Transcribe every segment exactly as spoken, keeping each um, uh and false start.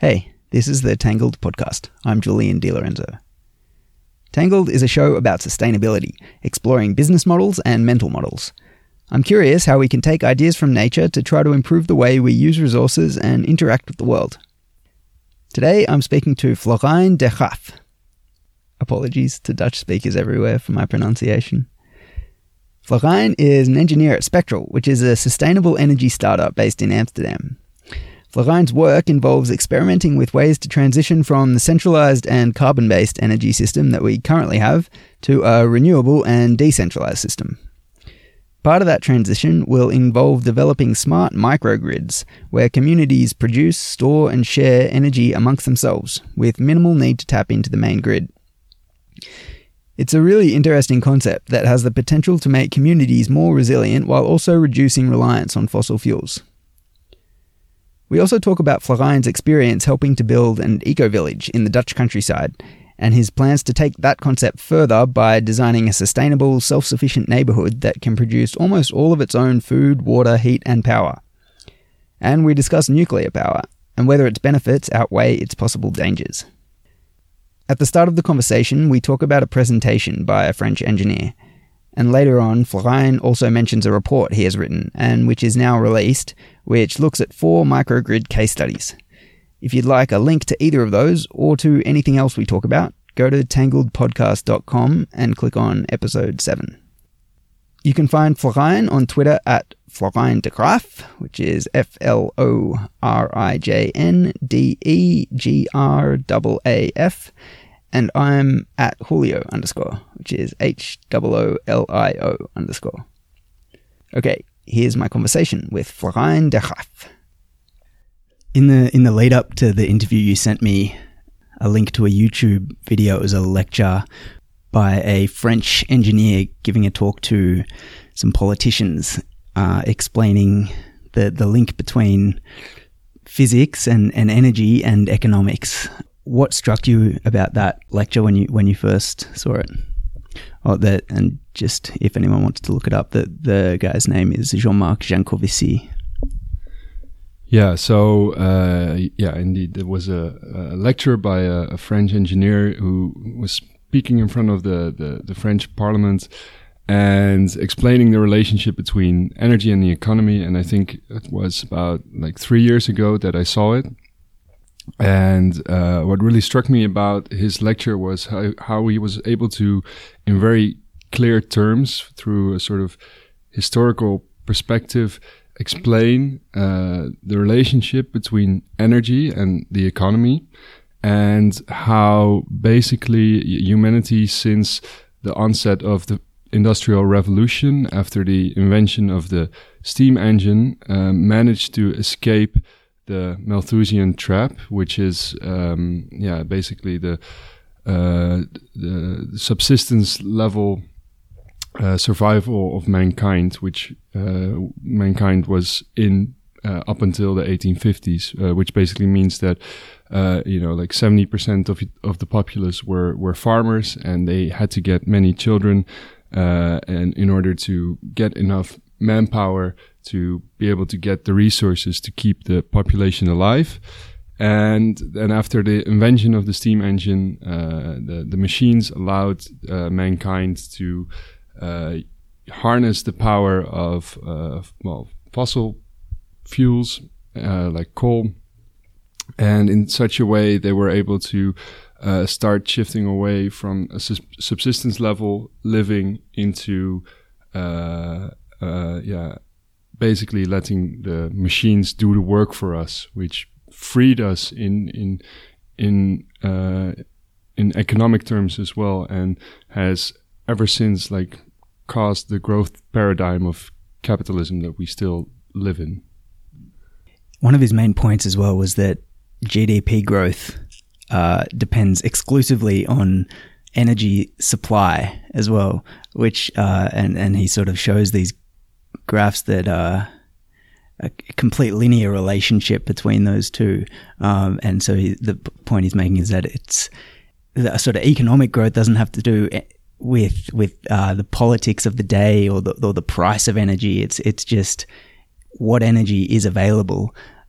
Hey, this is the Tangled podcast. I'm Julian DiLorenzo. Tangled is a show about sustainability, exploring business models and mental models. I'm curious how we can take ideas from nature to try to improve the way we use resources and interact with the world. Today I'm speaking to Florijn de Graaf. Apologies to Dutch speakers everywhere for my pronunciation. Florijn is an engineer at Spectral, which is a sustainable energy startup based in Amsterdam. Florijn's work involves experimenting with ways to transition from the centralized and carbon-based energy system that we currently have to a renewable and decentralized system. Part of that transition will involve developing smart microgrids where communities produce, store and share energy amongst themselves with minimal need to tap into the main grid. It's a really interesting concept that has the potential to make communities more resilient while also reducing reliance on fossil fuels. We also talk about Florijn's experience helping to build an eco-village in the Dutch countryside, and his plans to take that concept further by designing a sustainable, self-sufficient neighbourhood that can produce almost all of its own food, water, heat and power. And we discuss nuclear power, and whether its benefits outweigh its possible dangers. At the start of the conversation, we talk about a presentation by a French engineer. And later on, Florijn also mentions a report he has written, and which is now released, which looks at four microgrid case studies. If you'd like a link to either of those, or to anything else we talk about, go to tangled podcast dot com and click on episode seven. You can find Florijn on Twitter at Florijn de Graaf, which is F L O R I J N D E G R A A F, and I'm at Julio underscore, which is H O O L I O underscore. Okay, here's my conversation with Florijn de Graaf. In the in the lead up to the interview, you sent me a link to a YouTube video. It was a lecture by a French engineer giving a talk to some politicians, uh, explaining the, the link between physics and, and energy and economics. What struck you about that lecture when you when you first saw it? Oh, that, and just if anyone wants to look it up, the the guy's name is Jean-Marc Jancovici. Yeah, so uh, yeah, indeed, there was a, a lecture by a, a French engineer who was speaking in front of the, the, the French Parliament and explaining the relationship between energy and the economy. And I think it was about like three years ago that I saw it. And uh, what really struck me about his lecture was how, how he was able to, in very clear terms, through a sort of historical perspective, explain uh, the relationship between energy and the economy, and how basically humanity, since the onset of the Industrial Revolution, after the invention of the steam engine, uh, managed to escape the Malthusian trap, which is um, yeah basically the uh, the subsistence level Uh, survival of mankind, which uh, mankind was in uh, up until the eighteen fifties, uh, which basically means that uh, you know like seventy percent of of the populace were were farmers, and they had to get many children, uh, and in order to get enough manpower to be able to get the resources to keep the population alive. And then after the invention of the steam engine, uh, the the machines allowed uh, mankind to Uh, harness the power of uh, well fossil fuels uh, like coal, and in such a way they were able to uh, start shifting away from a subsistence level living into uh, uh, yeah basically letting the machines do the work for us, which freed us in in in uh, in economic terms as well, and has ever since like caused the growth paradigm of capitalism that we still live in. One of his main points as well was that G D P growth uh, depends exclusively on energy supply as well, which uh, and and he sort of shows these graphs that uh, a complete linear relationship between those two. Um, and so he, the point he's making is that it's the sort of economic growth doesn't have to do with with uh, the politics of the day or the or the price of energy. It's it's just what energy is available,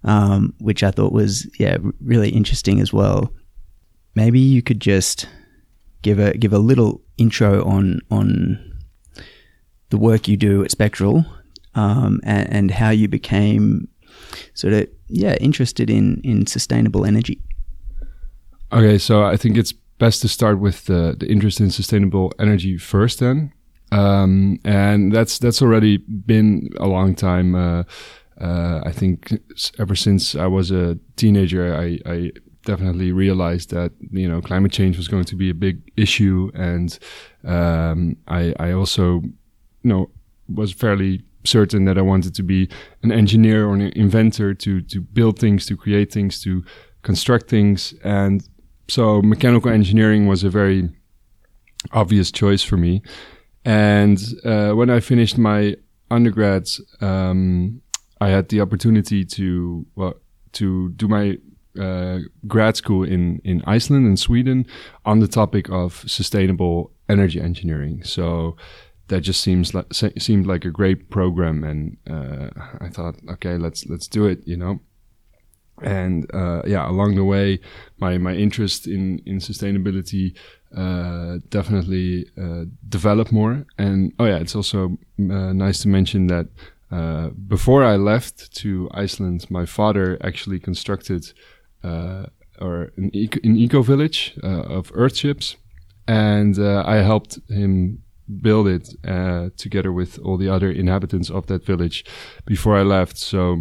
um, which I thought was yeah r- really interesting as well. Maybe you could just give a give a little intro on on the work you do at Spectral, um, and, and how you became sort of yeah interested in in sustainable energy. Okay, so I think it's best to start with the, the interest in sustainable energy first, then, um, and that's that's already been a long time. Uh, uh, I think ever since I was a teenager, I, I definitely realized that you know climate change was going to be a big issue, and um, I, I also you know was fairly certain that I wanted to be an engineer or an inventor to to build things, to create things, to construct things, and so mechanical engineering was a very obvious choice for me. And uh, when I finished my undergrad, um, I had the opportunity to well to do my uh, grad school in in Iceland and Sweden on the topic of sustainable energy engineering. So that just seems like seemed like a great program, and uh, I thought, okay, let's let's do it, you know. And uh, yeah, along the way, my my interest in in sustainability uh, definitely uh, developed more. And oh yeah, it's also uh, nice to mention that uh, before I left to Iceland, my father actually constructed uh, or an eco, an eco village uh, of earthships, and uh, I helped him build it uh, together with all the other inhabitants of that village before I left. So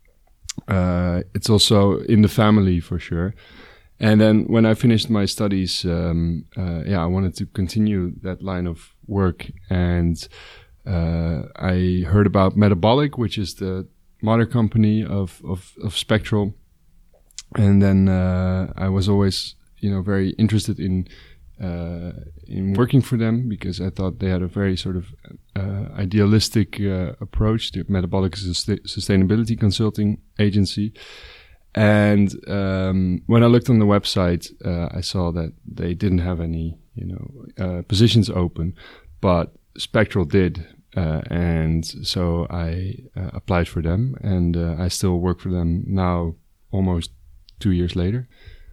uh, it's also in the family for sure. And then when I finished my studies, um, uh, yeah, I wanted to continue that line of work. And uh, I heard about Metabolic, which is the mother company of, of, of Spectral. And then uh, I was always, you know, very interested in uh, in working for them, because I thought they had a very sort of uh, idealistic uh, approach. The Metabolic is a st- sustainability consulting agency. And um, when I looked on the website, uh, I saw that they didn't have any, you know, uh, positions open, but Spectral did. Uh, and so I uh, applied for them, and uh, I still work for them now, almost two years later.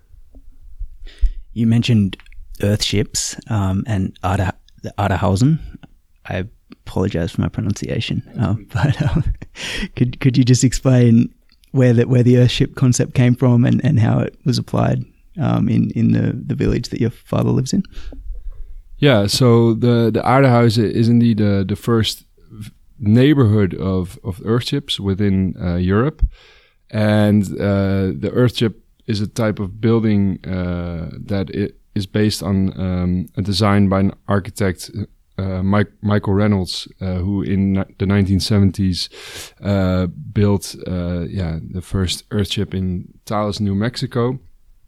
You mentioned Earthships um, and Arda, the Ardahausen. I apologize for my pronunciation, um, but um, could could you just explain where the where the Earthship concept came from, and, and how it was applied um, in in the, the village that your father lives in? Yeah, so the the Ardahausen is indeed uh, the first neighborhood of of Earthships within uh, Europe, and uh, the Earthship is a type of building uh, that it is based on um, a design by an architect, uh, Mike, Michael Reynolds, uh, who in ni- the nineteen seventies uh, built uh, yeah the first Earthship in Taos, New Mexico.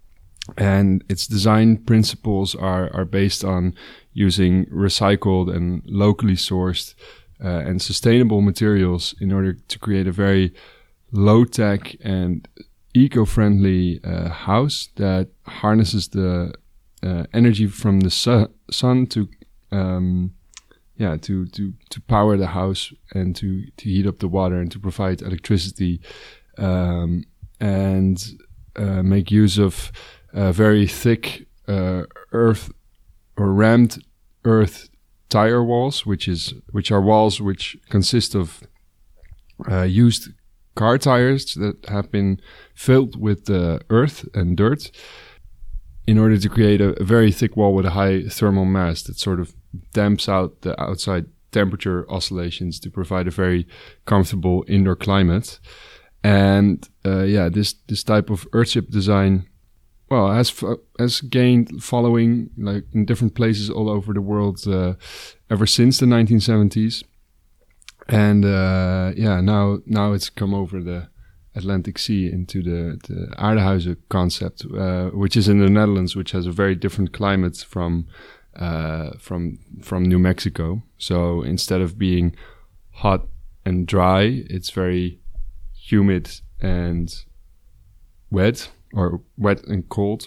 And its design principles are, are based on using recycled and locally sourced uh, and sustainable materials in order to create a very low-tech and eco-friendly uh, house that harnesses the uh, energy from the su- sun to um, yeah to, to, to power the house and to, to heat up the water and to provide electricity, um, and uh, make use of Uh, very thick uh, earth or rammed earth tire walls, which is which are walls which consist of uh, used car tires that have been filled with uh, earth and dirt, in order to create a, a very thick wall with a high thermal mass that sort of damps out the outside temperature oscillations to provide a very comfortable indoor climate. And uh, yeah, this this type of Earthship design, well, has f- has gained following like in different places all over the world uh, ever since the nineteen seventies, and uh, yeah, now now it's come over the Atlantic Sea into the, the Ardahausen concept, uh, which is in the Netherlands, which has a very different climate from uh, from from New Mexico. So instead of being hot and dry, it's very humid and wet. Or wet and cold.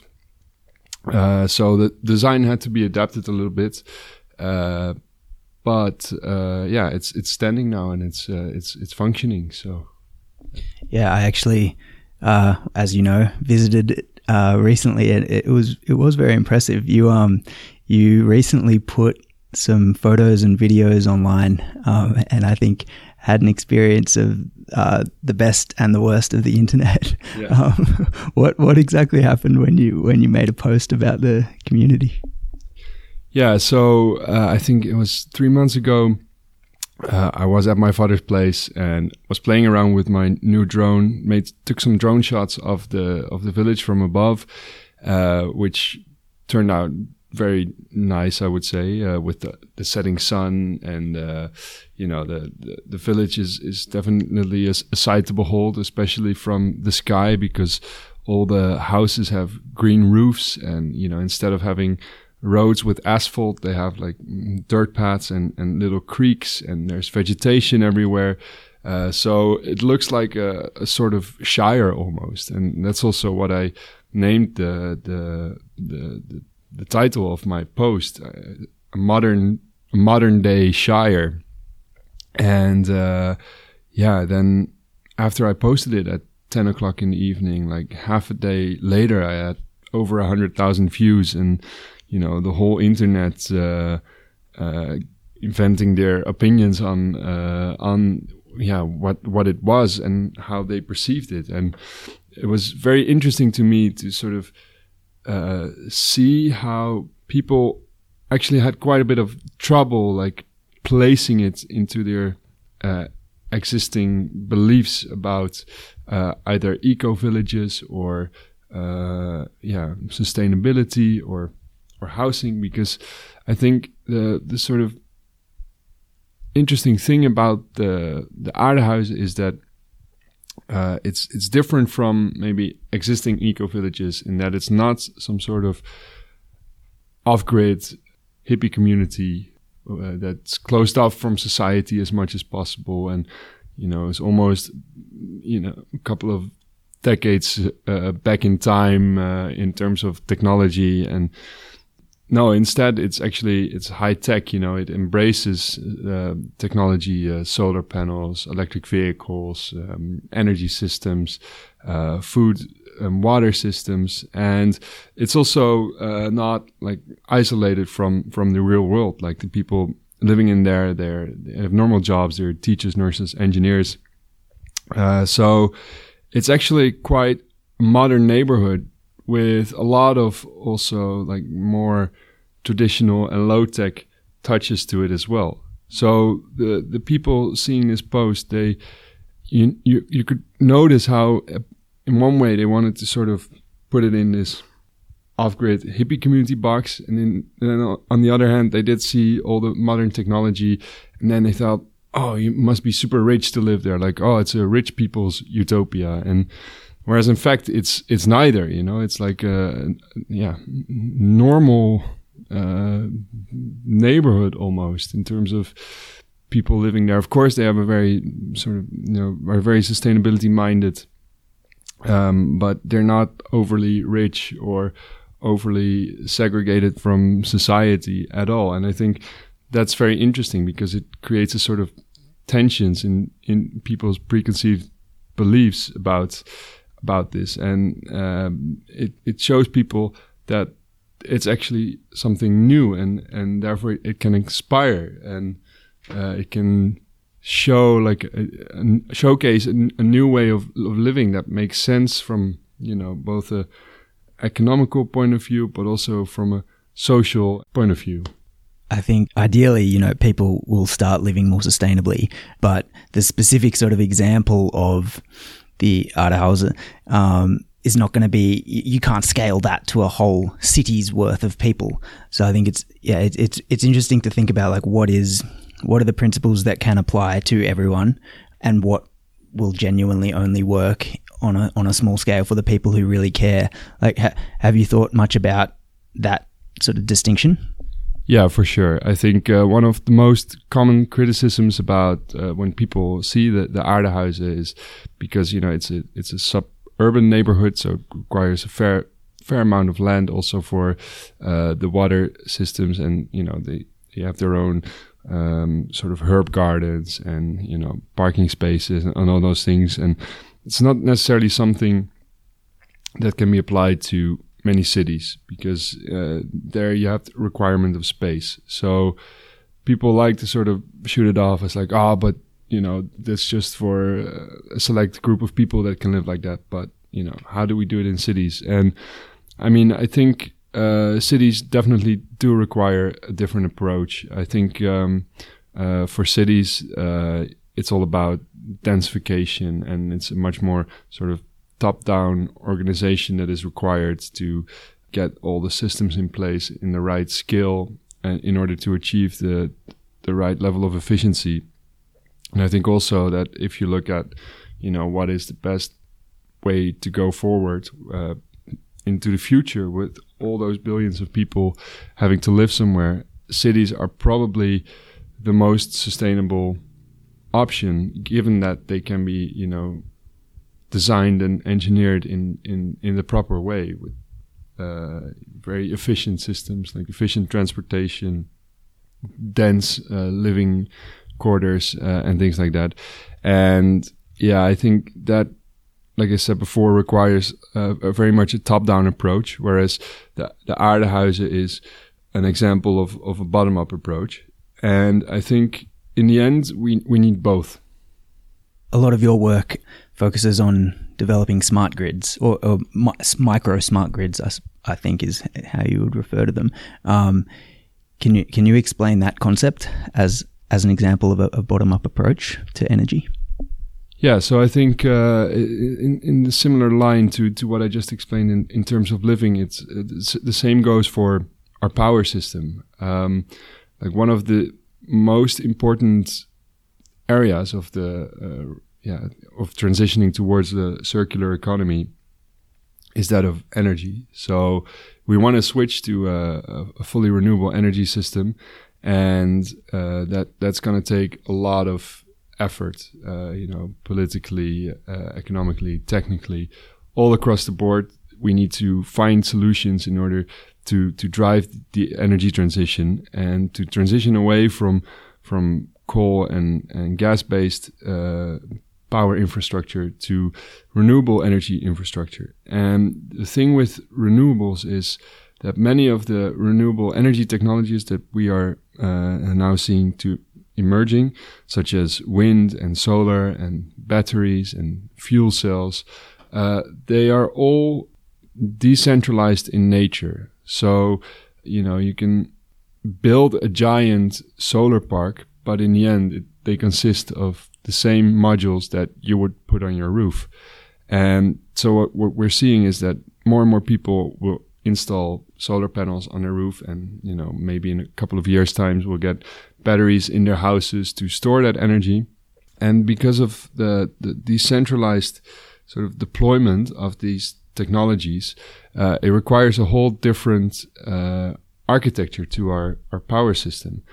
Uh, so the design had to be adapted a little bit, uh, but uh, yeah, it's it's standing now and it's uh, it's it's functioning. So yeah, I actually uh, as you know, visited uh, recently, and it was it was very impressive. You um you recently put some photos and videos online, um, and I think had an experience of uh, the best and the worst of the internet. Yeah. Um, what what exactly happened when you when you made a post about the community? Yeah, so uh, I think it was three months ago. Uh, I was at my father's place and was playing around with my new drone. Made took some drone shots of the of the village from above, uh, which turned out very nice, I would say, uh, with the, the setting sun, and uh, you know the, the the village is is definitely a, a sight to behold, especially from the sky, because all the houses have green roofs, and you know instead of having roads with asphalt, they have like dirt paths and, and little creeks, and there's vegetation everywhere. Uh, so it looks like a, a sort of shire almost. And that's also what I named the, the, the, the, the title of my post, uh, a modern, a modern day shire. And, uh, yeah, then after I posted it at ten o'clock in the evening, like half a day later, I had over a hundred thousand views, and you know, the whole internet uh, uh, inventing their opinions on uh, on yeah what what it was and how they perceived it, and it was very interesting to me to sort of uh, see how people actually had quite a bit of trouble like placing it into their uh, existing beliefs about uh, either eco villages or uh, yeah sustainability or or housing, because I think the the sort of interesting thing about the the Aardehuizen is that uh, it's it's different from maybe existing eco villages in that it's not some sort of off-grid hippie community uh, that's closed off from society as much as possible, and you know it's almost you know a couple of decades uh, back in time uh, in terms of technology. And no, instead it's actually, it's high tech, you know, it embraces uh, technology, uh, solar panels, electric vehicles, um, energy systems, uh, food and water systems. And it's also uh, not like isolated from, from the real world. Like the people living in there, they're, they have normal jobs, they're teachers, nurses, engineers. Uh, so it's actually quite a modern neighborhood with a lot of also like more traditional and low-tech touches to it as well. So the the people seeing this post, they you you, you could notice how uh, in one way they wanted to sort of put it in this off-grid hippie community box, and then, and then on the other hand they did see all the modern technology, and then they thought, oh, you must be super rich to live there, like, oh, it's a rich people's utopia. And whereas in fact, it's it's neither. You know, it's like a yeah normal uh, neighborhood almost in terms of people living there. Of course, they have a very sort of you know are very sustainability minded, um, but they're not overly rich or overly segregated from society at all. And I think that's very interesting because it creates a sort of tensions in in people's preconceived beliefs about. about this, and um, it, it shows people that it's actually something new, and, and therefore it can inspire, and uh, it can show like a, a showcase a, a new way of, of living that makes sense from you know both a economical point of view, but also from a social point of view. I think ideally, you know, people will start living more sustainably, but the specific sort of example of the Aardehuizen um, is not going to be, you can't scale that to a whole city's worth of people. So I think it's, yeah, it, it's, it's interesting to think about like what is, what are the principles that can apply to everyone and what will genuinely only work on a, on a small scale for the people who really care. Like, ha- have you thought much about that sort of distinction? Yeah, for sure. I think uh, one of the most common criticisms about uh, when people see the, the Aardehuizen is because, you know, it's a it's a suburban neighborhood, so it requires a fair fair amount of land also for uh, the water systems, and, you know, they, they have their own um, sort of herb gardens and, you know, parking spaces and, and all those things. And it's not necessarily something that can be applied to many cities, because uh, there you have the requirement of space. So people like to sort of shoot it off as like, ah, oh, but you know, that's just for a select group of people that can live like that. But you know, how do we do it in cities? And I mean, I think uh, cities definitely do require a different approach. I think um, uh, for cities, uh, it's all about densification, and it's a much more sort of top-down organization that is required to get all the systems in place in the right scale and in order to achieve the the right level of efficiency. And I think also that if you look at, you know, what is the best way to go forward uh, into the future with all those billions of people having to live somewhere, cities are probably the most sustainable option, given that they can be, you know, designed and engineered in, in, in the proper way with uh, very efficient systems like efficient transportation, dense uh, living quarters, uh, and things like that. And yeah, I think that, like I said before, requires uh, a very much a top-down approach, whereas the, the Aardehuizen is an example of, of a bottom-up approach. And I think in the end, we, we need both. A lot of your work focuses on developing smart grids, or, or mi- micro smart grids, I, I think is how you would refer to them. Um, can you can you explain that concept as as an example of a, a bottom-up approach to energy? Yeah, so I think uh, in in the similar line to, to what I just explained in, in terms of living, it's, it's the same goes for our power system. Um, like one of the most important areas of the uh, yeah of transitioning towards the circular economy is that of energy. So we want to switch to a, a fully renewable energy system, and uh, that that's going to take a lot of effort, uh, you know, politically, uh, economically, technically, all across the board. We need to find solutions in order to to drive the energy transition and to transition away from from coal and, and gas-based uh, power infrastructure to renewable energy infrastructure. And the thing with renewables is that many of the renewable energy technologies that we are uh, now seeing to emerging, such as wind and solar and batteries and fuel cells, uh, they are all decentralized in nature. So, you know, you can build a giant solar park, but in the end, it, they consist of the same modules that you would put on your roof. And so what, what we're seeing is that more and more people will install solar panels on their roof, and, you know, maybe in a couple of years' times we'll get batteries in their houses to store that energy. And because of the, the decentralized sort of deployment of these technologies, uh, it requires a whole different uh, architecture to our, our power system.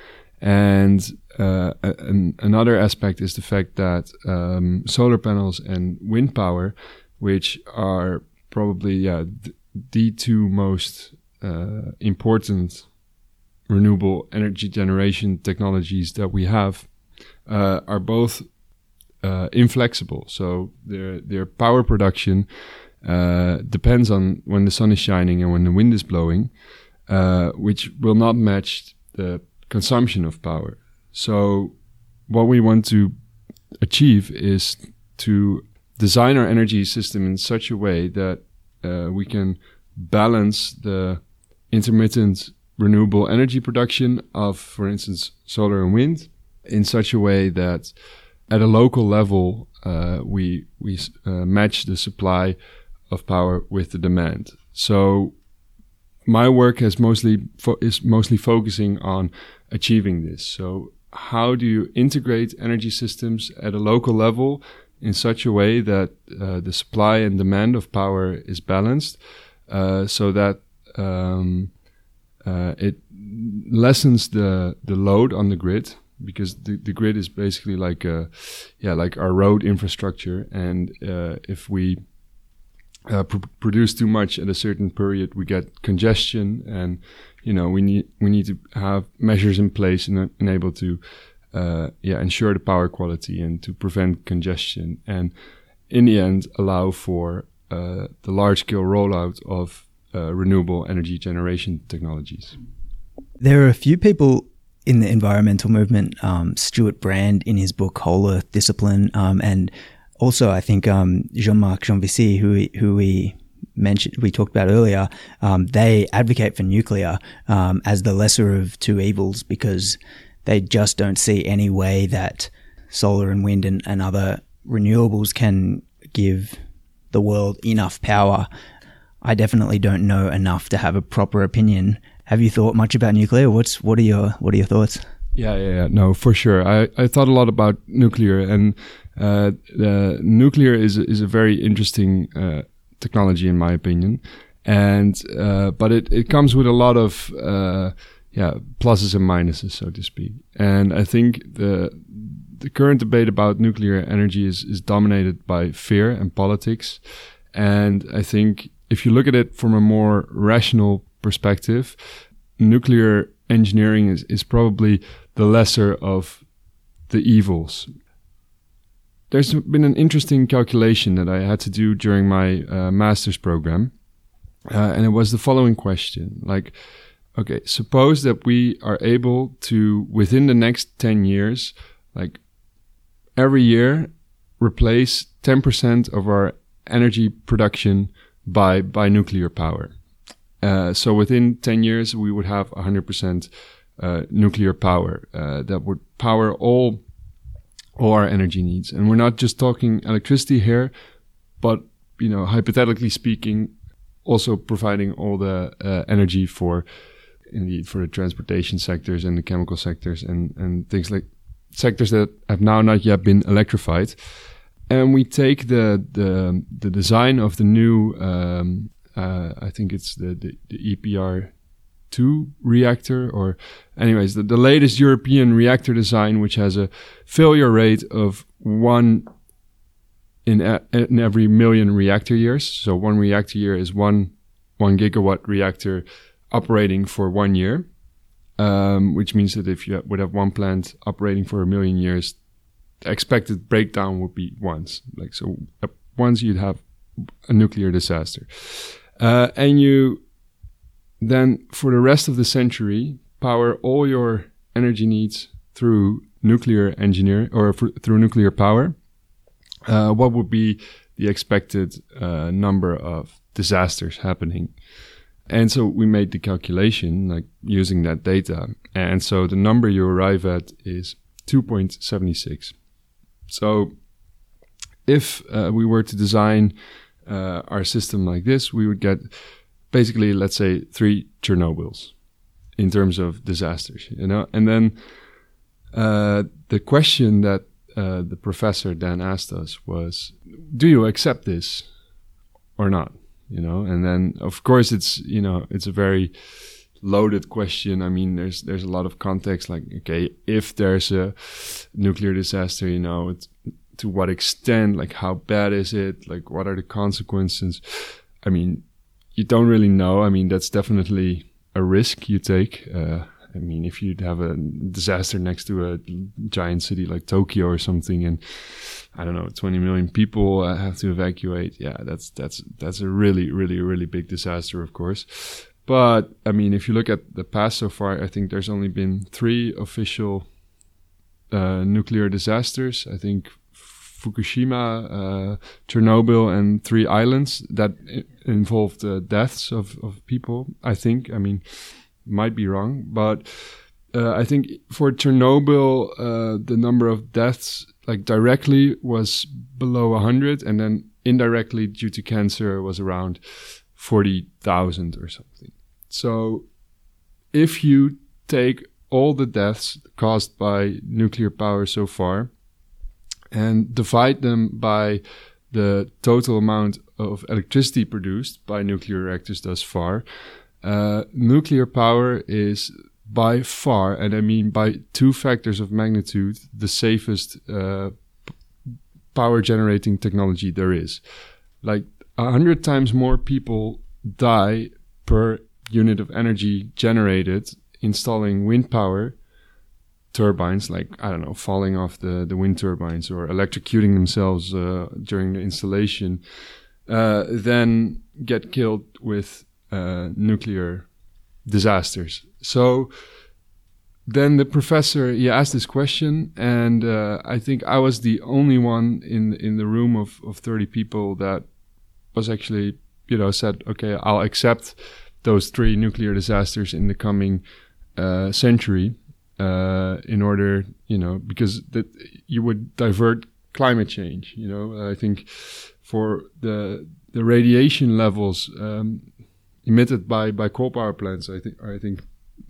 And uh, an, another aspect is the fact that um, solar panels and wind power, which are probably yeah, th- the two most uh, important renewable energy generation technologies that we have, uh, are both uh, inflexible. So their their power production uh, depends on when the sun is shining and when the wind is blowing, uh, which will not match the consumption of power. So what we want to achieve is to design our energy system in such a way that uh, we can balance the intermittent renewable energy production of, for instance, solar and wind, in such a way that at a local level uh, we we uh, match the supply of power with the demand. So my work has mostly fo- is mostly focusing on achieving this. So how do you integrate energy systems at a local level in such a way that uh, the supply and demand of power is balanced, uh, so that um, uh, it lessens the the load on the grid, because the, the grid is basically like a yeah like our road infrastructure, and uh, if we uh, pr- produce too much at a certain period, we get congestion, and you know we need we need to have measures in place and, and able to uh, yeah ensure the power quality and to prevent congestion. And in the end allow for uh, the large-scale rollout of uh, renewable energy generation technologies. There are a few people in the environmental movement, um, Stuart Brand in his book Whole Earth Discipline, um, and also I think um, Jean-Marc Janvici, who we, who we mentioned, we talked about earlier, um, they advocate for nuclear um, as the lesser of two evils because they just don't see any way that solar and wind and, and other renewables can give the world enough power. I definitely don't know enough to have a proper opinion. Have you thought much about nuclear? What's what are your what are your thoughts? Yeah, yeah, yeah. No, for sure. I, I thought a lot about nuclear, and uh, the nuclear is is a very interesting uh, technology in my opinion, and uh, but it, it comes with a lot of uh, yeah pluses and minuses, so to speak. And I think the the current debate about nuclear energy is is dominated by fear and politics, and I think if you look at it from a more rational perspective, nuclear engineering is, is probably the lesser of the evils. There's been an interesting calculation that I had to do during my uh, master's program, uh, and it was the following question. Like, okay, suppose that we are able to, within the next ten years, like every year, replace ten percent of our energy production by, by nuclear power. Uh, so within ten years, we would have one hundred percent uh, nuclear power uh, that would power all all our energy needs. And we're not just talking electricity here, but, you know, hypothetically speaking, also providing all the uh, energy for, indeed, for the transportation sectors and the chemical sectors and, and things like sectors that have now not yet been electrified. And we take the the, the design of the new, um, uh, I think it's the, the, the E P R two reactor, or anyways, the, the latest European reactor design, which has a failure rate of one in, a, in every million reactor years. So one reactor year is one one gigawatt reactor operating for one year, um, which means that if you would have one plant operating for a million years, the expected breakdown would be once. Like so, uh, once you'd have a nuclear disaster, uh, and you. Then for the rest of the century, power all your energy needs through nuclear engineering or f- through nuclear power. Uh, what would be the expected uh, number of disasters happening? And so we made the calculation, like using that data. And so the number you arrive at is two point seven six. So if uh, we were to design uh, our system like this, we would get basically, let's say, three Chernobyls in terms of disasters, you know? And then uh, the question that uh, the professor then asked us was, do you accept this or not? You know? And then, of course, it's, you know, it's a very loaded question. I mean, there's there's a lot of context, like, okay, if there's a nuclear disaster, you know, it's, to what extent, like, how bad is it? Like, what are the consequences? I mean, you don't really know. I mean, that's definitely a risk you take. Uh, I mean, if you'd have a disaster next to a giant city like Tokyo or something, and I don't know, twenty million people uh, have to evacuate. Yeah, that's that's that's a really, really, really big disaster, of course. But I mean, if you look at the past so far, I think there's only been three official uh, nuclear disasters. I think Fukushima, uh, Chernobyl, and three islands that I- involved uh, deaths of, of people, I think. I mean, might be wrong, but uh, I think for Chernobyl, uh, the number of deaths, like directly, was below one hundred, and then indirectly, due to cancer, was around forty thousand or something. So if you take all the deaths caused by nuclear power so far, and divide them by the total amount of electricity produced by nuclear reactors thus far, uh, nuclear power is by far, and I mean by two factors of magnitude, the safest uh, p- power generating technology there is. Like a hundred times more people die per unit of energy generated installing wind power turbines, like, I don't know, falling off the, the wind turbines or electrocuting themselves uh, during the installation, uh, then get killed with uh, nuclear disasters. So then the professor, he asked this question, and uh, I think I was the only one in in the room of, of thirty people that was actually, you know, said, okay, I'll accept those three nuclear disasters in the coming uh, century uh, in order, you know, because that you would divert climate change. You know, I think for the the radiation levels um, emitted by, by coal power plants, I think I think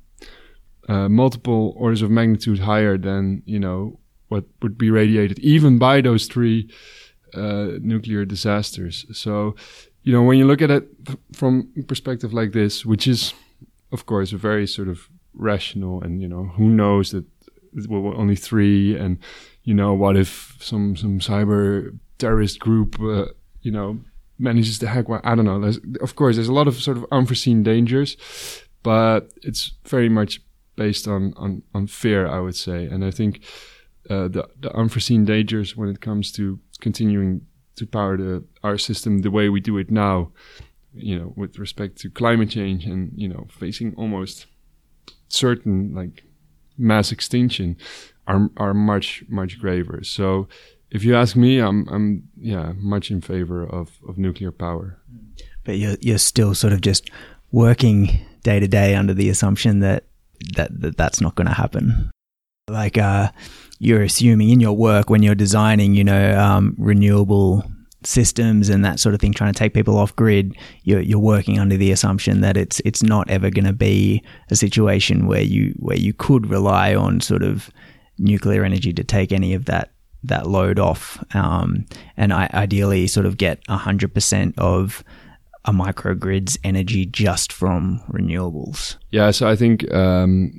uh, multiple orders of magnitude higher than, you know, what would be radiated even by those three uh, nuclear disasters. So, you know, when you look at it f- from a perspective like this, which is, of course, a very sort of rational, and, you know, who knows that it will only three, and, you know, what if some some cyber terrorist group, uh, you know, manages to hack one? I don't know. There's, of course, there's a lot of sort of unforeseen dangers, but it's very much based on on, on fear, I would say. And I think uh, the the unforeseen dangers when it comes to continuing to power the our system the way we do it now, you know, with respect to climate change and, you know, facing almost certain like mass extinction, are are much much graver. So if you ask me, I'm I'm yeah much in favor of, of nuclear power. But you're you're still sort of just working day to day under the assumption that that, that that's not going to happen. Like uh, you're assuming in your work when you're designing, you know, um, renewable systems and that sort of thing, trying to take people off grid, you're you're working under the assumption that it's it's not ever going to be a situation where you where you could rely on sort of nuclear energy to take any of that that load off, um, and I, ideally sort of get one hundred percent of a microgrid's energy just from renewables. Yeah, so I think um,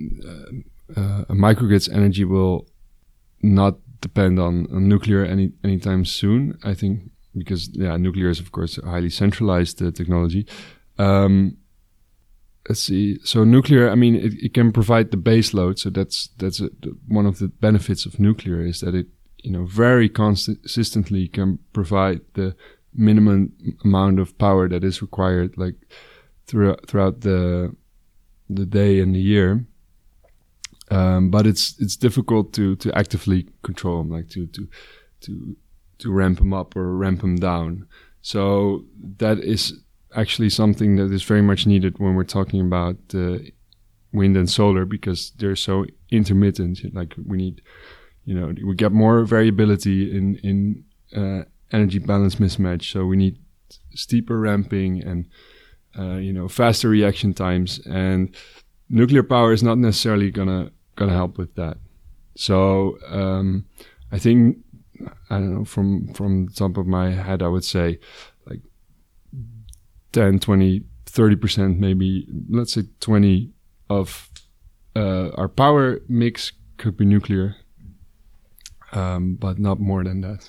uh, a microgrid's energy will not depend on, on nuclear any anytime soon. I think because yeah, nuclear is of course a highly centralized uh, technology. Um, let's see. So nuclear, I mean, it, it can provide the base load. So that's that's a, one of the benefits of nuclear, is that it, you know, very consistently can provide the minimum amount of power that is required, like throughout throughout the the day and the year. Um, but it's it's difficult to to actively control them, like to to to to ramp them up or ramp them down. So that is actually something that is very much needed when we're talking about uh, wind and solar, because they're so intermittent. Like we need, you know, we get more variability in in uh, energy balance mismatch. So we need steeper ramping and uh, you know, faster reaction times. And nuclear power is not necessarily gonna gonna help with that. So um, I think, I don't know, from from the top of my head, I would say like ten, twenty, thirty percent, maybe, let's say twenty of uh, our power mix could be nuclear, um, but not more than that.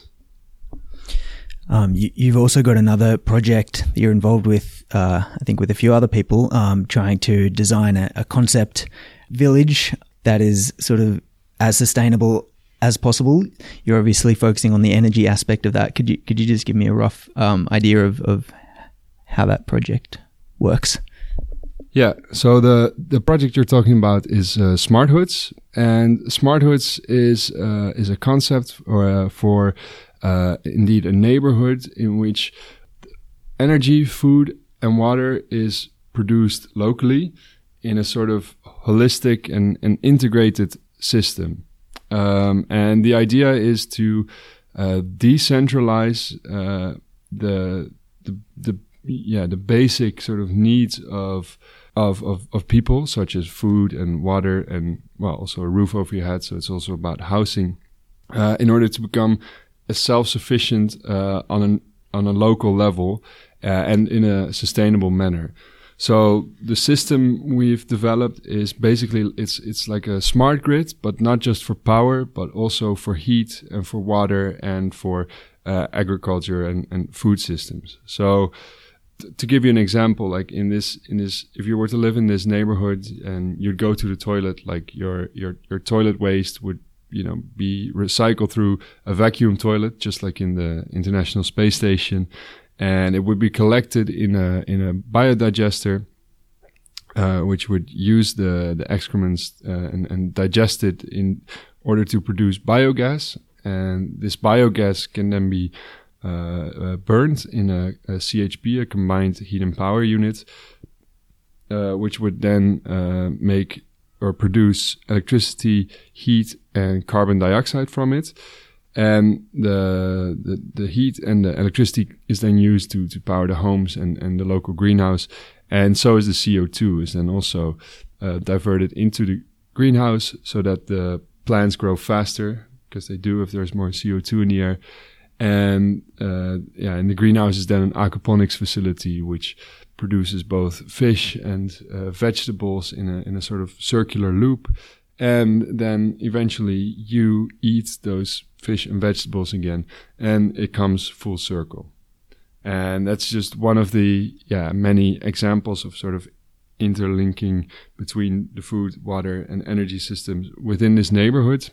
Um, you, you've also got another project that you're involved with, uh, I think with a few other people, um, trying to design a, a concept village that is sort of as sustainable as possible. You're obviously focusing on the energy aspect of that. Could you could you just give me a rough um, idea of, of how that project works? Yeah, so the, the project you're talking about is uh, Smart Hoods, and Smart Hoods is uh, is a concept or, uh, for uh, indeed a neighborhood in which energy, food, and water is produced locally in a sort of holistic and, and integrated system. Um, and the idea is to uh, decentralize uh, the the the yeah the basic sort of needs of of of of people, such as food and water and, well, also a roof over your head. So it's also about housing, uh, in order to become a self-sufficient uh, on an on a local level uh, and in a sustainable manner. So the system we've developed is basically, it's it's like a smart grid, but not just for power, but also for heat and for water and for uh, agriculture and, and food systems. So t- to give you an example, like in this, in this, if you were to live in this neighborhood and you'd go to the toilet, like your your your toilet waste would, you know, be recycled through a vacuum toilet, just like in the International Space Station, and it would be collected in a in a biodigester, uh, which would use the the excrements uh, and, and digest it in order to produce biogas, and this biogas can then be uh, uh, burned in a, a C H P, a combined heat and power unit, uh, which would then uh, make or produce electricity, heat, and carbon dioxide from it. And the, the the heat and the electricity is then used to to power the homes and, and the local greenhouse. And so is the C O two is then also uh, diverted into the greenhouse so that the plants grow faster, because they do if there's more C O two in the air. And uh, yeah, and the greenhouse is then an aquaponics facility which produces both fish and uh, vegetables in a in a sort of circular loop. And then eventually you eat those fish and vegetables again, and it comes full circle. And that's just one of the yeah many examples of sort of interlinking between the food, water, and energy systems within this neighborhood.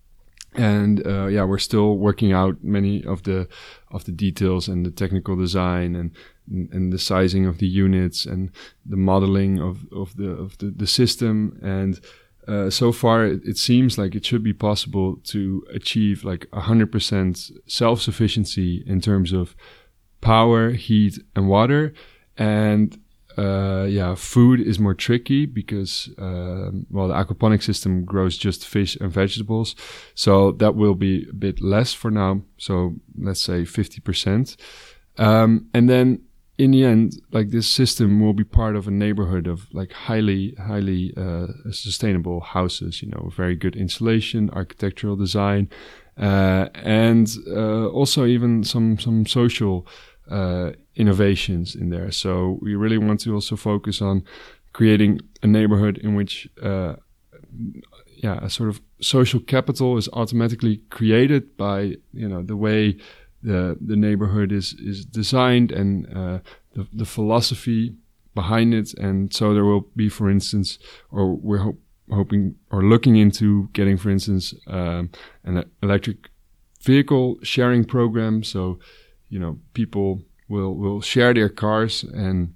And uh, yeah, we're still working out many of the of the details and the technical design and and the sizing of the units and the modeling of of the of the, the system. And uh, so far, it, it seems like it should be possible to achieve like one hundred percent self-sufficiency in terms of power, heat, and water. And uh, yeah, food is more tricky because, uh, well, the aquaponic system grows just fish and vegetables. So that will be a bit less for now. So let's say fifty percent. Um, and then in the end, like this system will be part of a neighborhood of like highly, highly uh, sustainable houses, you know, very good insulation, architectural design, uh, and uh, also even some, some social uh, innovations in there. So we really want to also focus on creating a neighborhood in which, uh, yeah, a sort of social capital is automatically created by, you know, the way the the neighborhood is is designed and uh, the the philosophy behind it. And so there will be, for instance, or we're ho- hoping or looking into getting, for instance, um, an electric vehicle sharing program. So, you know, people will will share their cars, and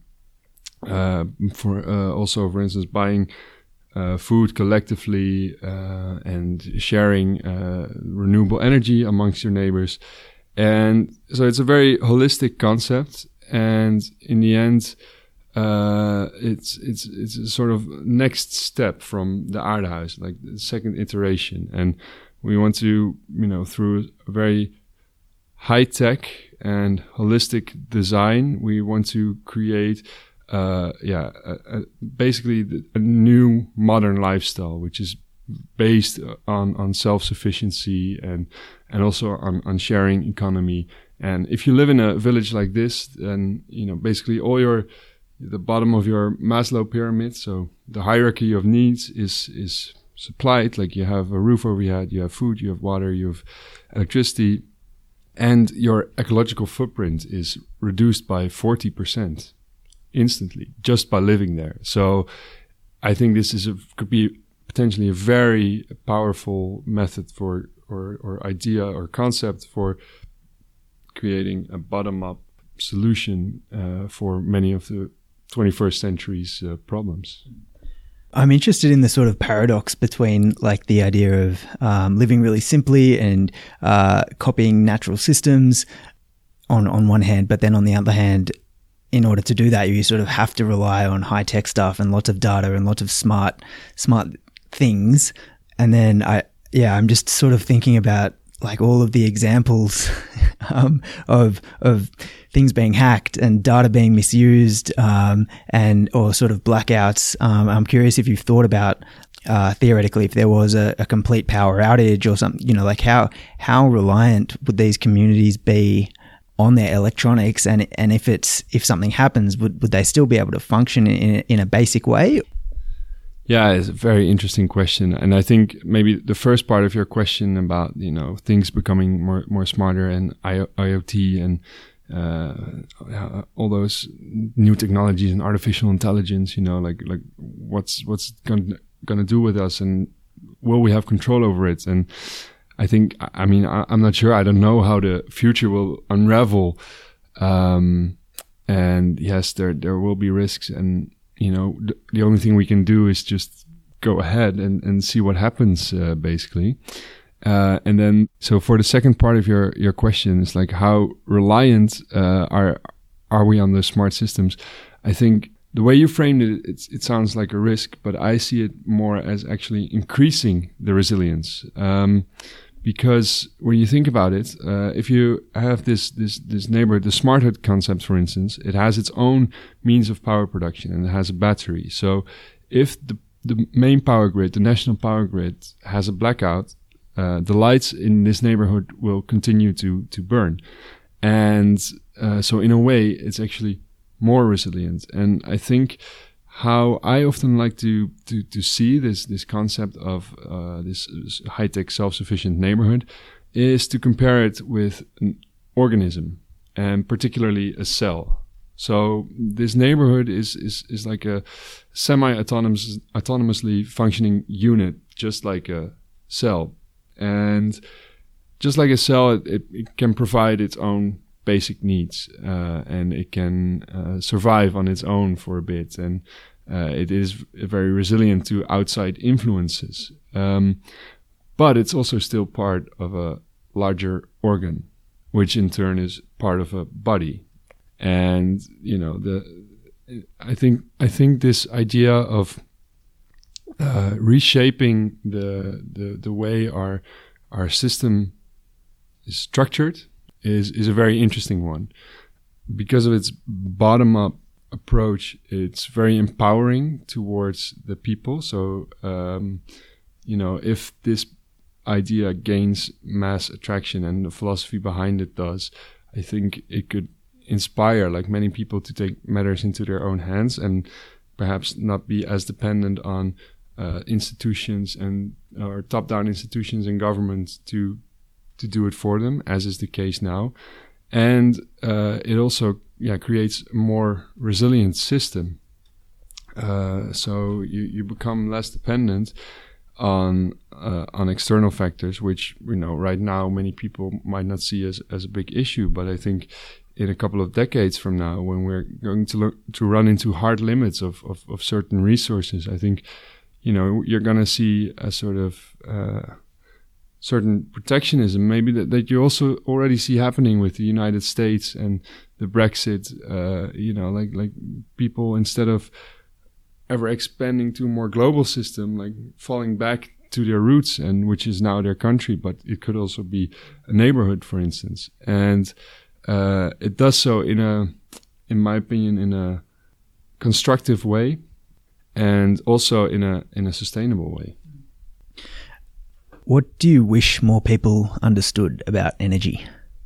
uh, for uh, also, for instance, buying uh, food collectively uh, and sharing uh, renewable energy amongst your neighbors. And so it's a very holistic concept, and in the end, uh, it's it's it's a sort of next step from the Aardehuis, like the second iteration. And we want to, you know, through a very high tech and holistic design, we want to create, uh, yeah, a, a, basically a new modern lifestyle, which is based on, on self-sufficiency and, and also on, on sharing economy. And if you live in a village like this, then, you know, basically all your, the bottom of your Maslow pyramid, so the hierarchy of needs is, is supplied. Like you have a roof over your head, you have food, you have water, you have electricity, and your ecological footprint is reduced by forty percent instantly just by living there. So I think this is a, could be potentially a very powerful method for, or, or idea or concept for creating a bottom-up solution uh, for many of the twenty-first century's uh, problems. I'm interested in the sort of paradox between like the idea of um, living really simply and uh, copying natural systems on, on one hand, but then on the other hand, in order to do that, you sort of have to rely on high-tech stuff and lots of data and lots of smart, smart things. And then I, yeah, I'm just sort of thinking about like all of the examples um, of of things being hacked and data being misused, um, and or sort of blackouts. Um, I'm curious if you've thought about uh, theoretically if there was a, a complete power outage or something. You know, like how how reliant would these communities be on their electronics, and and if it's if something happens, would would they still be able to function in in a basic way? Yeah, it's a very interesting question. And I think maybe the first part of your question about, you know, things becoming more, more smarter and I O T and, uh, all those new technologies and artificial intelligence, you know, like like what's what's going going to do with us, and will we have control over it? And I think, I mean, I, I'm not sure. I don't know how the future will unravel. Um, and yes, there there will be risks, and you know, the, the only thing we can do is just go ahead and and see what happens, uh, basically. Uh, and then, so for the second part of your, your question, is like how reliant uh, are are we on the smart systems? I think the way you framed it, it's, it sounds like a risk, but I see it more as actually increasing the resilience. Um, because when you think about it, uh, if you have this this this neighborhood, the smart hut concept, for instance, it has its own means of power production and it has a battery. So if the the main power grid, the national power grid, has a blackout, Uh, the lights in this neighborhood will continue to to burn, and uh, so in a way, it's actually more resilient. And I think how I often like to to to see this this concept of uh, this, this high tech self sufficient neighborhood is to compare it with an organism, and particularly a cell. So this neighborhood is is is like a semi autonomous autonomously functioning unit, just like a cell. And just like a cell, it, it, it can provide its own basic needs, uh, and it can uh, survive on its own for a bit. And uh, it is very resilient to outside influences. Um, but it's also still part of a larger organ, which in turn is part of a body. And, you know, the I think I think this idea of Uh, reshaping the, the the way our our system is structured is is a very interesting one. Because of its bottom up approach, it's very empowering towards the people. So um, you know, if this idea gains mass attraction, and the philosophy behind it does, I think it could inspire like many people to take matters into their own hands and perhaps not be as dependent on Uh, institutions and or top-down institutions and governments to to do it for them, as is the case now. And uh, it also yeah creates a more resilient system. Uh, so you, you become less dependent on uh, on external factors, which you know right now many people might not see as as a big issue. But I think in a couple of decades from now, when we're going to look to run into hard limits of of, of certain resources, I think, you know, you're going to see a sort of uh, certain protectionism, maybe that, that you also already see happening with the United States and the Brexit. Uh, you know, like like people, instead of ever expanding to a more global system, like falling back to their roots, and which is now their country, but it could also be a neighborhood, for instance. And uh, it does so in a, in my opinion, in a constructive way. And also in a in a sustainable way. What do you wish more people understood about energy?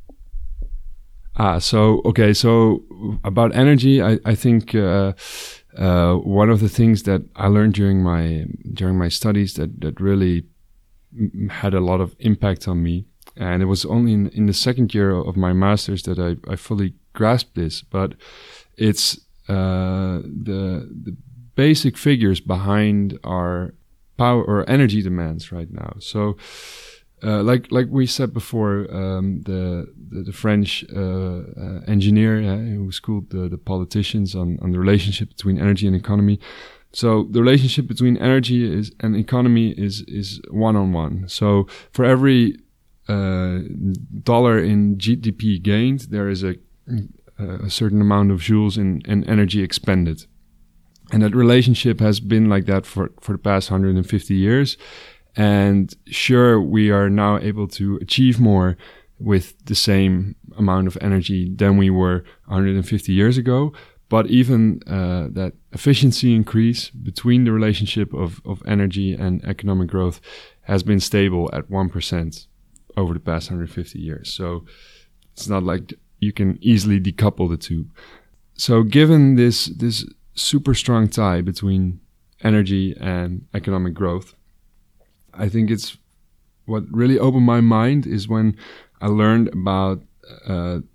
Ah, so okay, so about energy, I I think uh, uh, one of the things that I learned during my during my studies that that really had a lot of impact on me, and it was only in, in the second year of my master's that I I fully grasped this, but it's uh, the the basic figures behind our power or energy demands right now. So, uh, like like we said before, um, the, the the French uh, uh, engineer uh, who schooled the, the politicians on on the relationship between energy and economy. So the relationship between energy is and economy is is one on one. So for every uh, dollar in G D P gained, there is a a certain amount of joules in, in energy expended. And that relationship has been like that for, for the past one hundred fifty years. And sure, we are now able to achieve more with the same amount of energy than we were one hundred fifty years ago. But even uh, that efficiency increase between the relationship of, of energy and economic growth has been stable at one percent over the past one hundred fifty years. So it's not like you can easily decouple the two. So given this this super strong tie between energy and economic growth, I think it's what really opened my mind is when I learned about uh,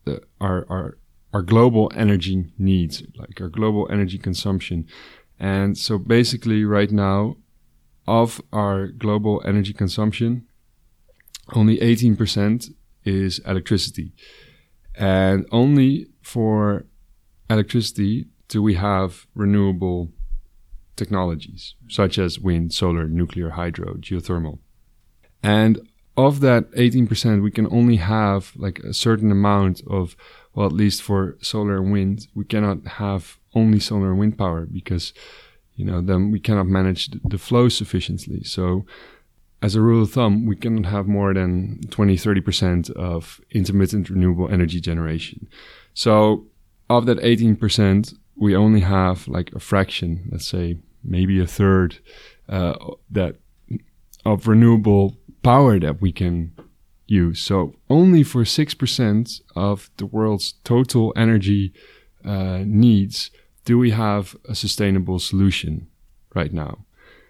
the, our our our global energy needs, like our global energy consumption. And so basically right now, of our global energy consumption, only eighteen percent is electricity. And only for electricity do we have renewable technologies, such as wind, solar, nuclear, hydro, geothermal. And of that eighteen percent, we can only have like a certain amount of, well, at least for solar and wind, we cannot have only solar and wind power because, you know, then we cannot manage the flow sufficiently. So as a rule of thumb, we cannot have more than twenty, thirty percent of intermittent renewable energy generation. So of that eighteen percent, we only have like a fraction, let's say maybe a third, uh, that of renewable power that we can use. So only for six percent of the world's total energy uh, needs do we have a sustainable solution right now.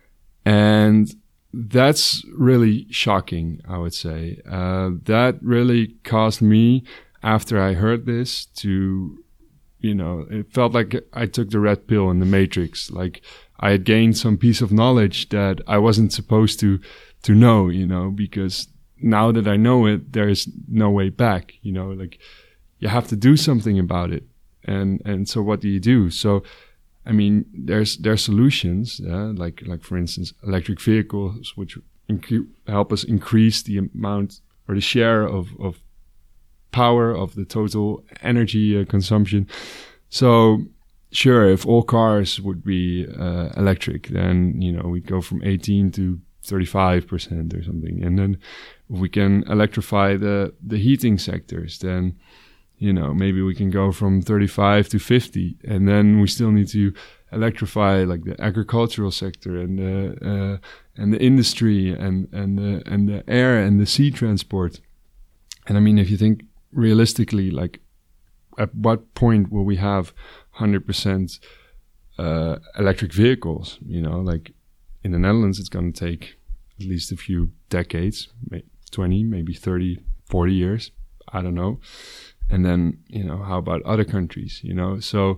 And that's really shocking, I would say. Uh, that really caused me, after I heard this, to, you know, it felt like I took the red pill in the Matrix. Like I had gained some piece of knowledge that I wasn't supposed to, to know, you know, because now that I know it, there's no way back, you know, like you have to do something about it. And, and so what do you do? So, I mean, there's, there are solutions, uh, like, like for instance, electric vehicles, which inc- help us increase the amount or the share of, of power of the total energy uh, consumption. So sure, if all cars would be uh, electric, then, you know, we go from eighteen to thirty-five percent or something. And then if we can electrify the, the heating sectors, then, you know, maybe we can go from thirty-five to fifty, and then we still need to electrify like the agricultural sector and the uh, and the industry and and the and the air and the sea transport. And I mean, if you think realistically, like at what point will we have one hundred percent uh, electric vehicles? You know, like in the Netherlands, it's going to take at least a few decades, maybe twenty, maybe thirty, forty years. I don't know. And then, you know, how about other countries, you know? So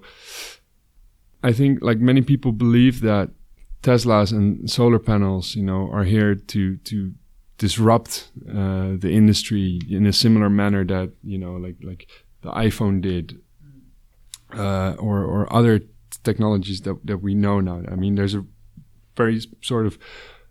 I think like many people believe that Teslas and solar panels, you know, are here to, to disrupt uh, the industry in a similar manner that, you know, like, like the iPhone did, uh, or, or other technologies that, that we know now. I mean, there's a very sort of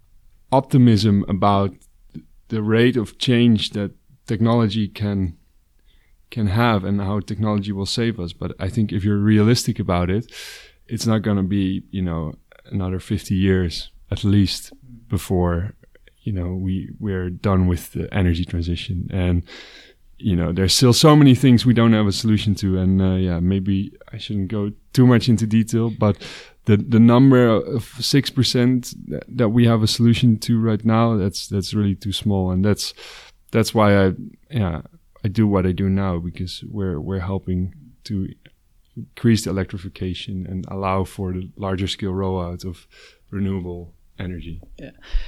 optimism about the rate of change that technology can can have and how technology will save us. But I think if you're realistic about it, it's not going to be, you know, another fifty years at least before, you know, we, we're done with the energy transition. And, you know, there's still so many things we don't have a solution to. And, uh, yeah, maybe I shouldn't go too much into detail, but the, the number of six percent that, that we have a solution to right now, that's, that's really too small. And that's, that's why I, yeah, I do what I do now, because we're we're helping to increase the electrification and allow for the larger scale rollout of renewable energy. Yeah.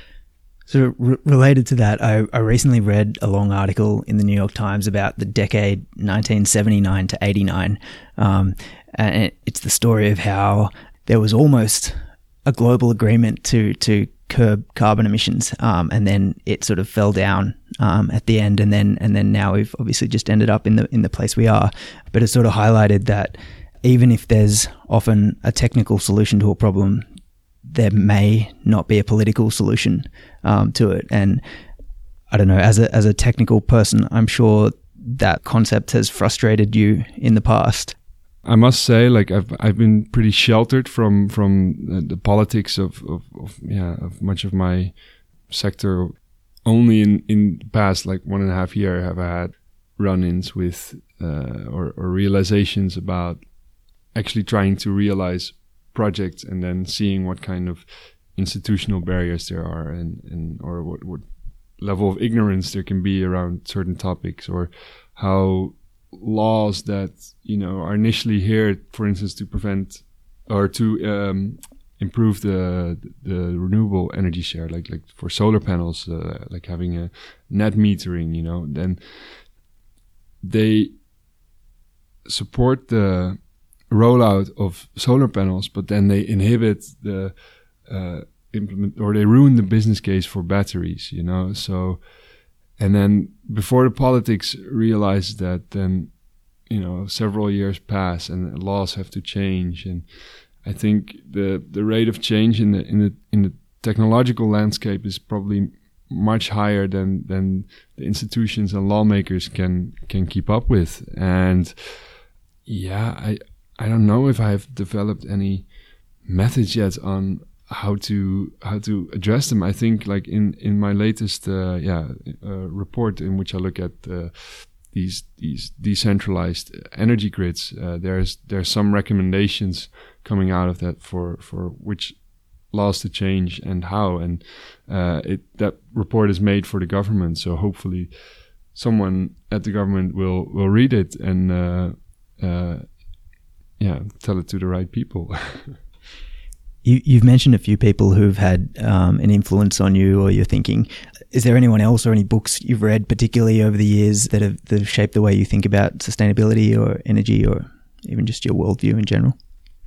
So re- related to that, I, I recently read a long article in the New York Times about the decade nineteen seventy-nine to eighty-nine. Um, and it, it's the story of how there was almost a global agreement to to curb carbon emissions, um, and then it sort of fell down um, at the end, and then and then now we've obviously just ended up in the in the place we are. But it sort of highlighted that even if there's often a technical solution to a problem, there may not be a political solution um, to it. And I don't know, as a as a technical person, I'm sure that concept has frustrated you in the past. I must say, like I've I've been pretty sheltered from from the politics of, of, of yeah of much of my sector. Only in in the past like one and a half year have I had run-ins with uh, or, or realizations about actually trying to realize projects and then seeing what kind of institutional barriers there are and, and or what, what level of ignorance there can be around certain topics, or how laws that, you know, are initially here, for instance, to prevent or to um, improve the the renewable energy share, like like for solar panels, uh, like having a net metering, you know, then they support the rollout of solar panels, but then they inhibit the uh, implement, or they ruin the business case for batteries, you know. So, and then before the politics realize that, then, you know, several years pass and laws have to change. And I think the the rate of change in the in the in the technological landscape is probably much higher than than the institutions and lawmakers can can keep up with. And yeah, I I don't know if I've developed any methods yet on how to how to address them. I think, like in in my latest uh, yeah uh, report, in which I look at uh, these these decentralized energy grids, uh, there's there's some recommendations coming out of that for for which laws to change and how, and uh, it that report is made for the government, so hopefully someone at the government will will read it and uh, uh, yeah tell it to the right people. You, you've mentioned a few people who've had um, an influence on you or your thinking. Is there anyone else or any books you've read particularly over the years that have, that have shaped the way you think about sustainability or energy, or even just your worldview in general?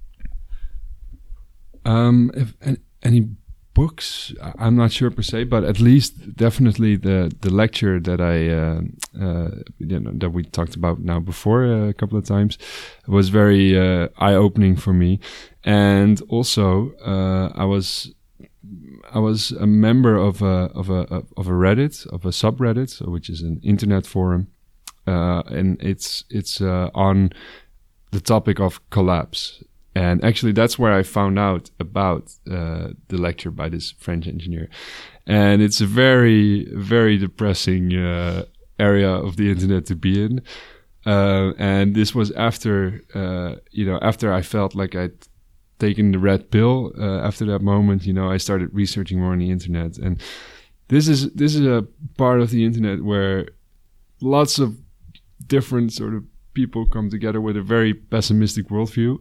Um, if any books, I'm not sure per se, but at least definitely the the lecture that I uh, uh, you know, that we talked about now before uh, a couple of times was very uh, eye-opening for me. And also, uh, I was I was a member of a of a of a Reddit, of a subreddit, which is an internet forum, uh, and it's it's uh, on the topic of collapse. And actually, that's where I found out about uh, the lecture by this French engineer. And it's a very, very depressing uh, area of the internet to be in. Uh, and this was after, uh, you know, after I felt like I'd taken the red pill. Uh, after that moment, you know, I started researching more on the internet. And this is this is a part of the internet where lots of different sort of people come together with a very pessimistic worldview.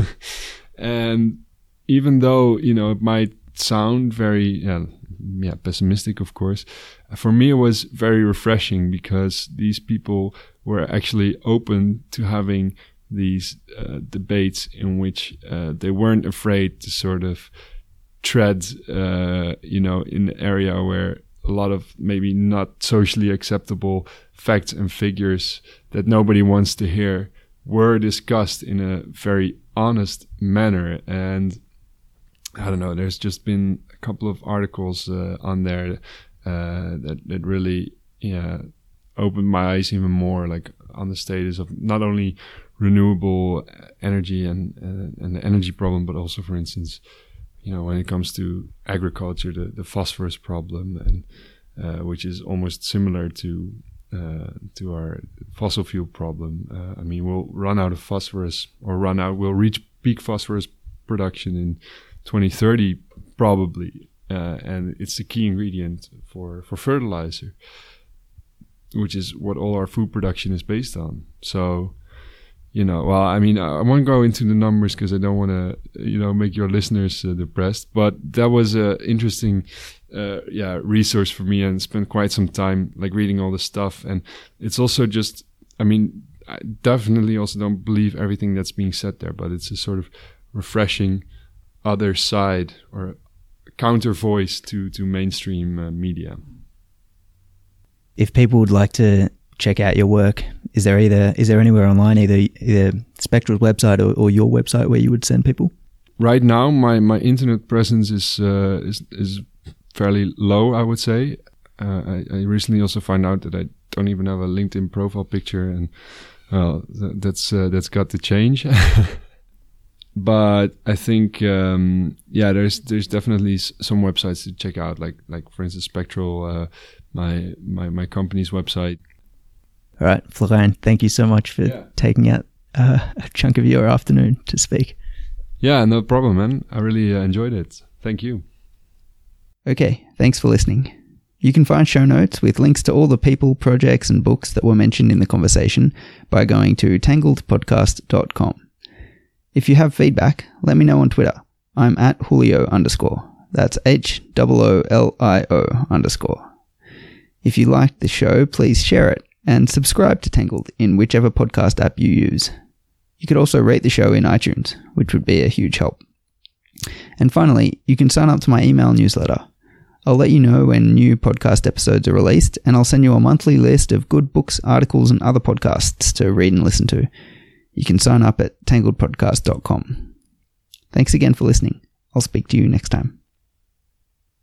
And even though, you know, it might sound very yeah, yeah, pessimistic, of course, for me it was very refreshing, because these people were actually open to having these uh, debates in which uh, they weren't afraid to sort of tread, uh, you know, in the area where a lot of maybe not socially acceptable facts and figures that nobody wants to hear were discussed in a very honest manner. And I don't know, there's just been a couple of articles uh, on there uh, that, that really yeah, opened my eyes even more, like on the status of not only renewable energy and, uh, and the energy problem, but also, for instance, you know, when it comes to agriculture, the, the phosphorus problem, and uh, which is almost similar to uh, to our fossil fuel problem. Uh, I mean, we'll run out of phosphorus, or run out, we'll reach peak phosphorus production in twenty thirty probably, uh, and it's the key ingredient for for fertilizer, which is what all our food production is based on. So, you know, well, I mean, I won't go into the numbers because I don't want to, you know, make your listeners uh, depressed. But that was a interesting, uh, yeah, resource for me, and spent quite some time like reading all this stuff. And it's also just, I mean, I definitely also don't believe everything that's being said there, but it's a sort of refreshing other side, or counter voice to to mainstream uh, media. If people would like to check out your work, is there either is there anywhere online, either either Spectral's website or, or your website, where you would send people? Right now, my, my internet presence is uh, is is fairly low, I would say. Uh, I, I recently also found out that I don't even have a LinkedIn profile picture, and well, th- that's uh, that's got to change. But I think, um, yeah, there's there's definitely s- some websites to check out, like like for instance, Spectral, uh, my my my company's website. All right, Florijn, thank you so much for yeah. taking out uh, a chunk of your afternoon to speak. Yeah, no problem, man. I really uh, enjoyed it. Thank you. Okay, thanks for listening. You can find show notes with links to all the people, projects, and books that were mentioned in the conversation by going to tangled podcast dot com. If you have feedback, let me know on Twitter. I'm at Julio underscore. That's H O O L I O underscore. If you liked the show, please share it and subscribe to Tangled in whichever podcast app you use. You could also rate the show in iTunes, which would be a huge help. And finally, you can sign up to my email newsletter. I'll let you know when new podcast episodes are released, and I'll send you a monthly list of good books, articles, and other podcasts to read and listen to. You can sign up at tangled podcast dot com. Thanks again for listening. I'll speak to you next time.